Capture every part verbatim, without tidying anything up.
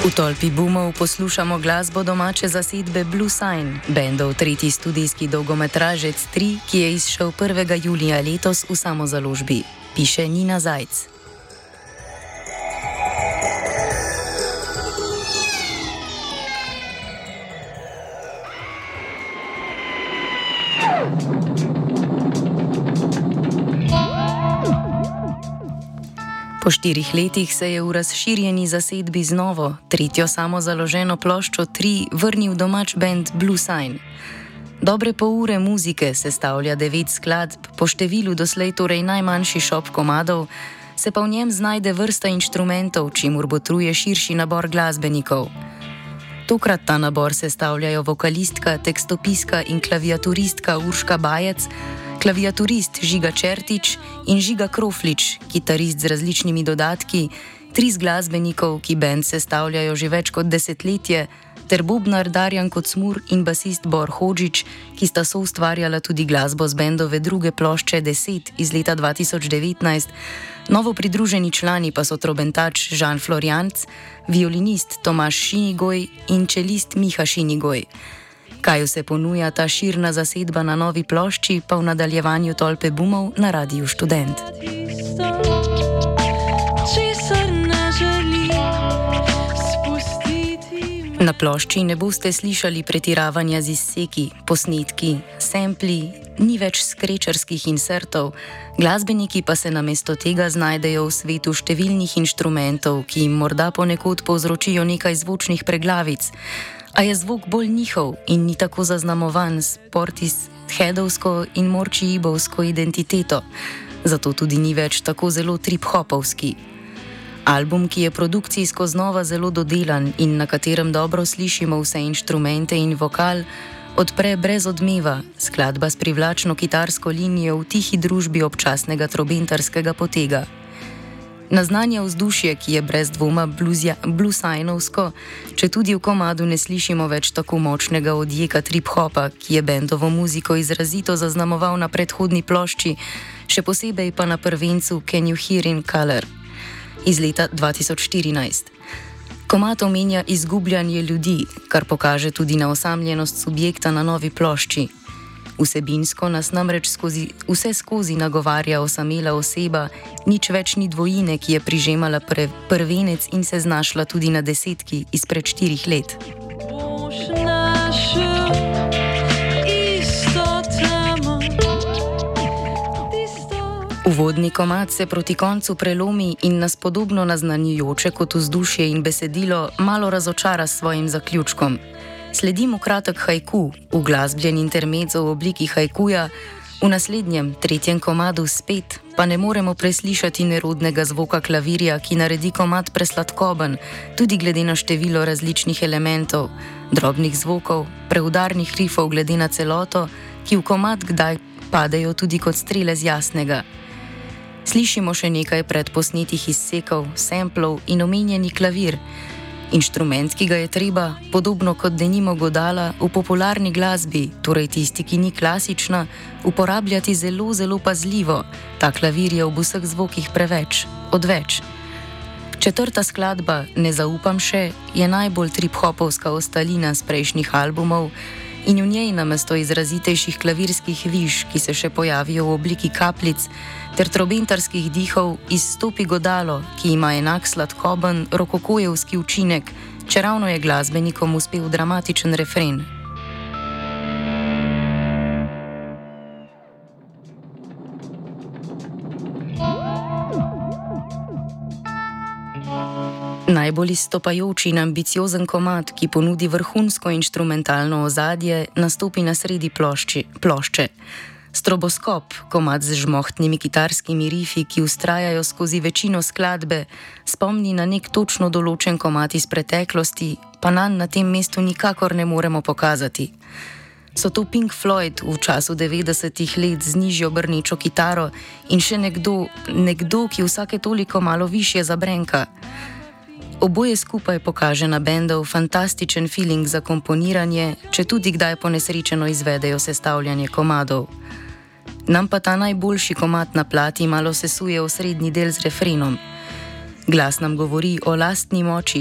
V tolpi boomov poslušamo glasbo domače zasedbe Blue Sign, bendov tretji studijski dolgometražec tri, ki je izšel prvega julija letos v samozaložbi, piše Nina Zajc. Po štirih letih se je v razširjeni zasedbi z novo, tretjo samozaloženo ploščo tri vrnil domač bend Blue Sign. Dobre pol ure muzike sestavlja devet skladb, po številu doslej torej najmanjši šop komadov, se pa v njem znajde vrsta inštrumentov, čimur botruje širši nabor glasbenikov. Tokrat ta nabor sestavljajo vokalistka, tekstopiska in klaviaturistka Urška Bajec, klaviaturist Žiga Čertič in Žiga Kroflič, kitarist z različnimi dodatki, tri z glasbenikov, ki bend sestavljajo že več kot desetletje, ter bobnar Darjan Kocmur in basist Bor Hodžić, ki sta soustvarjala tudi glasbo z bendove druge plošče deset iz leta dva tisoč devetnajst, novo pridruženi člani pa so trobentač Žan Florjanc, violinist Tomaž Šinigoj in čelist Miha Šinigoj. Kaj vse ponuja ta širna zasedba na novi plošči, pa v nadaljevanju tolpe boomov na Radiu Študent. Na plošči ne boste slišali pretiravanja z izseki, posnetki, sampli, ni več skrečarskih insertov, glasbeniki pa se namesto tega znajdejo v svetu številnih inštrumentov, ki jim morda ponekod povzročijo nekaj zvočnih preglavic, a je zvok bolj njihov in ni tako zaznamovan s portisheadovsko in morčiibovsko identiteto, zato tudi ni več tako zelo trip-hopovski. Album, ki je produkcijsko znova zelo dodelan in na katerem dobro slišimo vse inštrumente in vokal, odpre brez odmeva, skladba s privlačno kitarsko linijo v tihi družbi občasnega trobentarskega potega. Naznanja vzdušje, ki je brez dvoma bluesajnovsko, če tudi v komadu ne slišimo več tako močnega odjeka trip-hopa, ki je bendovo muziko izrazito zaznamoval na predhodni plošči, še posebej pa na prvencu Can You Hear in Color iz leta dva tisoč štirinajst. Komad omenja izgubljanje ljudi, kar pokaže tudi na osamljenost subjekta na novi plošči. Vsebinsko nas namreč skozi, vse skozi nagovarja osamela oseba, nič več ni dvojine, ki je prižemala pre, prvenec in se znašla tudi na desetki izpred štirih let. Uvodni komad se proti koncu prelomi in nas podobno naznanjujoče kot vzdušje in besedilo malo razočara s svojim zaključkom. Sledi mu kratek haiku, uglasbljen intermezzo v obliki haikuja, v naslednjem, tretjem komadu spet pa ne moremo preslišati nerodnega zvoka klavirja, ki naredi komad presladkoben, tudi glede na število različnih elementov, drobnih zvokov, preudarnih rifov glede na celoto, ki v komad kdaj padejo tudi kot strele z jasnega. Slišimo še nekaj predposnetih izsekov, samplov in omenjeni klavir, inštrument, ki ga je treba, podobno kot denimo godala, v popularni glasbi, torej tisti, ki ni klasična, uporabljati zelo, zelo pazljivo. Ta klavir je ob vseh zvokih preveč, odveč. Četrta skladba, Ne zaupam še, je najbolj trip-hopovska ostalina z prejšnjih albumov in v njej namesto izrazitejših klavirskih viž, ki se še pojavijo v obliki kapljic, ter trobentarskih dihov izstopi godalo, ki ima enak sladkoben rokokojevski učinek, čeravno je glasbenikom uspel dramatičen refren. Najbolj izstopajoči in ambiciozen komad, ki ponudi vrhunsko inštrumentalno ozadje, nastopi na sredi plošči, plošče. Stroboskop, komad z žmohtnimi kitarskimi rifi, ki vztrajajo skozi večino skladbe, spomni na nek točno določen komad iz preteklosti, pa nanj na tem mestu nikakor ne moremo pokazati. So to Pink Floyd v času devetdesetih let z nižjo brnečo kitaro in še nekdo, nekdo, ki vsake toliko malo višje zabrenka. Oboje skupaj pokaže na bendov fantastičen feeling za komponiranje, če tudi kdaj ponesrečeno izvedejo sestavljanje komadov. Nam pa ta najboljši komad na plati malo sesuje osrednji del z refrenom. Glas nam govori o lastni moči,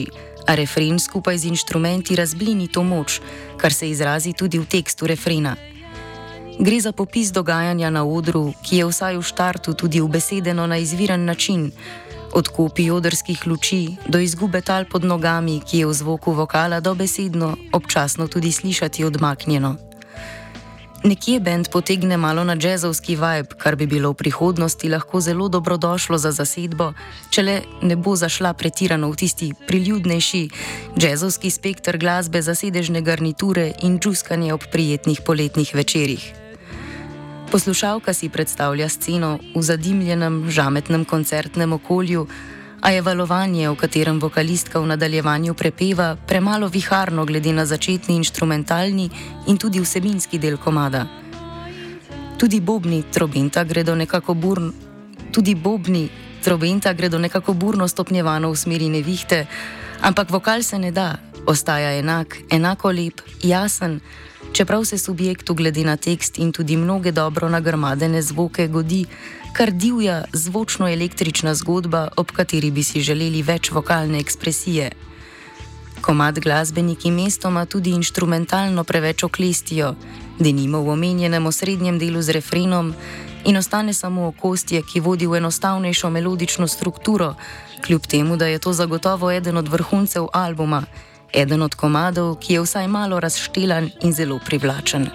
a refren skupaj z inštrumenti razblini to moč, kar se izrazi tudi v tekstu refrena. Gre za popis dogajanja na odru, ki je vsaj v štartu tudi ubesedeno na izviren način, od kopij odrskih luči do izgube tal pod nogami, ki je v zvoku vokala dobesedno, občasno tudi slišati odmaknjeno. Nekje bend potegne malo na džezovski vibe, kar bi bilo v prihodnosti lahko zelo dobrodošlo za zasedbo, če le ne bo zašla pretirano v tisti priljudnejši džezovski spekter glasbe za sedežne garniture in džuskanje ob prijetnih poletnih večerih. Poslušalka si predstavlja sceno v zadimljenem, žametnem koncertnem okolju, a je valovanje, v katerem vokalistka v nadaljevanju prepeva, premalo viharno glede na začetni inštrumentalni in tudi vsebinski del komada. Tudi bobni trobenta gredo nekako burno, tudi bobni trobenta gredo nekako burno stopnjevano v smeri nevihte, ampak vokal se ne da, ostaja enak, enako lep, jasen, čeprav se subjektu glede na tekst in tudi mnoge dobro nagrmadene zvoke godi kar divja zvočno-električna zgodba, ob kateri bi si želeli več vokalne ekspresije. Komad glasbeniki mestoma tudi inštrumentalno preveč oklestijo, denimo v omenjenem osrednjem delu z refrenom, in ostane samo okostje, ki vodi v enostavnejšo melodično strukturo, kljub temu, da je to zagotovo eden od vrhuncev albuma, eden od komadov, ki je vsaj malo razštelan in zelo privlačen.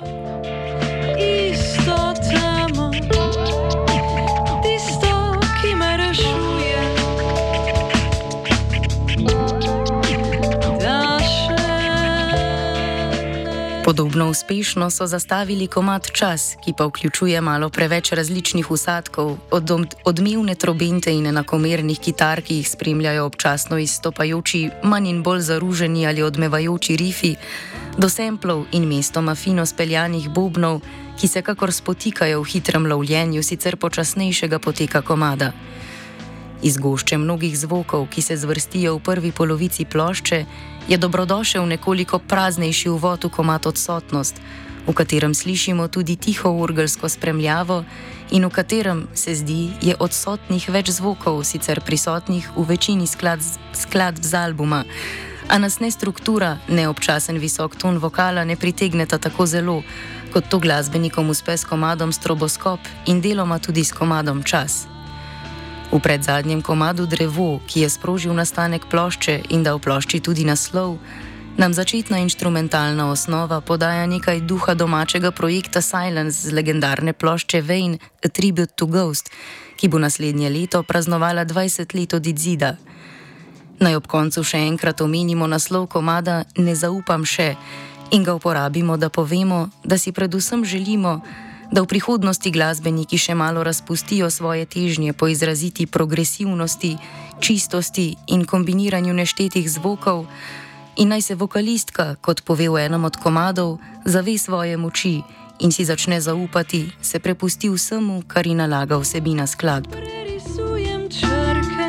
Podobno uspešno so zastavili komad Čas, ki pa vključuje malo preveč različnih vsadkov, od odmevne trobente in enakomernih kitar, ki jih spremljajo občasno izstopajoči, manj in bolj zaruženi ali odmevajoči rifi, do semplov in mestoma fino speljanih bobnov, ki se kakor spotikajo v hitrem lovljenju sicer počasnejšega poteka komada. Iz gošče mnogih zvokov, ki se zvrstijo v prvi polovici plošče, je dobrodošel nekoliko praznejši uvod v komad Odsotnost, v katerem slišimo tudi tiho orgelsko spremljavo in v katerem, se zdi, je odsotnih več zvokov, sicer prisotnih v večini skladb, skladb z albuma, a nas ne struktura, ne občasen visok ton vokala ne pritegneta tako zelo, kot to glasbenikom uspe s komadom Stroboskop in deloma tudi s komadom Čas. V predzadnjem komadu Drevo, ki je sprožil nastanek plošče in dal plošči tudi naslov, nam začetna inštrumentalna osnova podaja nekaj duha domačega projekta Silence z legendarne plošče Vain, A Tribute to Ghost, ki bo naslednje leto praznovala dvajset let od izida. Naj ob koncu še enkrat omenimo naslov komada Ne zaupam še in ga uporabimo, da povemo, da si predvsem želimo, da v prihodnosti glasbeniki še malo razpustijo svoje težnje po izraziti progresivnosti, čistosti in kombiniranju neštetih zvokov in naj se vokalistka, kot pove v enem od komadov, zave svoje moči in si začne zaupati, se prepusti vsemu, kar ji nalaga vsebina skladb. Prerisujem črke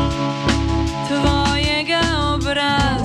tvojega obraza.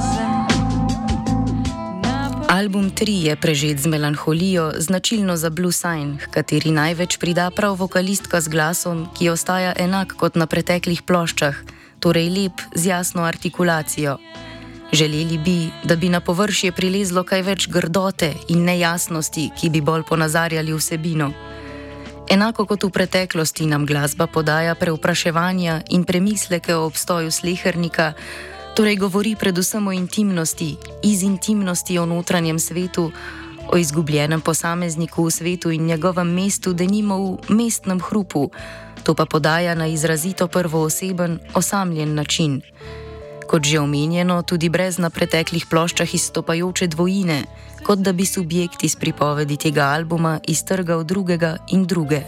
Album tri je prežet z melanholijo, značilno za Blue Sign, h kateri največ prida prav vokalistka z glasom, ki ostaja enak kot na preteklih ploščah, torej lep z jasno artikulacijo. Želeli bi, da bi na površje prilezlo kaj več grdote in nejasnosti, ki bi bolj ponazarjali vsebino. Enako kot v preteklosti nam glasba podaja preupraševanja in premisleke o obstoju slehernika, torej govori predvsem o intimnosti, iz intimnosti o notranjem svetu, o izgubljenem posamezniku v svetu in njegovem mestu, denimo v mestnem hrupu, to pa podaja na izrazito prvooseben, osamljen način. Kot že omenjeno, tudi brez na preteklih ploščah izstopajoče dvojine, kot da bi subjekt iz pripovedi tega albuma iztrgal drugega in druge.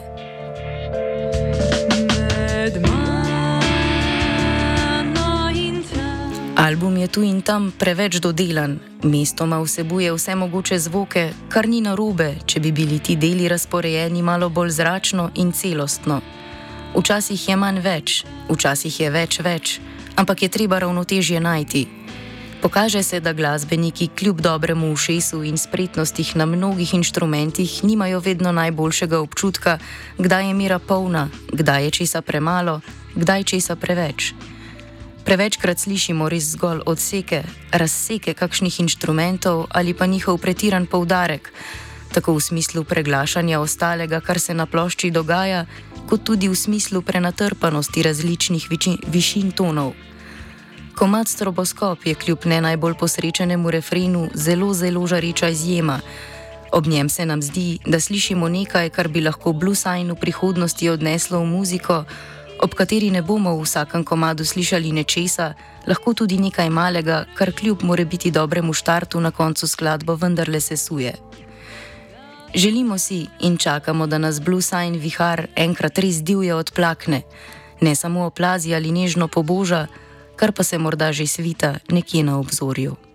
Album je tu in tam preveč dodelan, mestoma vsebuje vse mogoče zvoke, kar ni narobe, če bi bili ti deli razporejeni malo bolj zračno in celostno. Včasih je manj več, včasih je več več, ampak je treba ravnotežje najti. Pokaže se, da glasbeniki kljub dobremu ušesu in spretnostih na mnogih inštrumentih nimajo vedno najboljšega občutka, kdaj je mera polna, kdaj je česa premalo, kdaj česa preveč. Prevečkrat slišimo res zgolj odseke, razseke kakšnih inštrumentov ali pa njihov pretiran poudarek, tako v smislu preglašanja ostalega, kar se na plošči dogaja, kot tudi v smislu prenatrpanosti različnih viči, višin tonov. Komad Stroboskop je kljub ne najbolj posrečenemu refrenu zelo, zelo žareča izjema. Ob njem se nam zdi, da slišimo nekaj, kar bi lahko Blue Sign v prihodnosti odneslo v muziko, ob kateri ne bomo v vsakem komadu slišali nečesa, lahko tudi nekaj malega, kar kljub morebiti dobremu štartu na koncu skladbo vendarle sesuje. Želimo si in čakamo, da nas Blue Sign vihar enkrat res divje odplakne, ne samo oplazi ali nežno poboža, kar pa se morda že svita nekje na obzorju.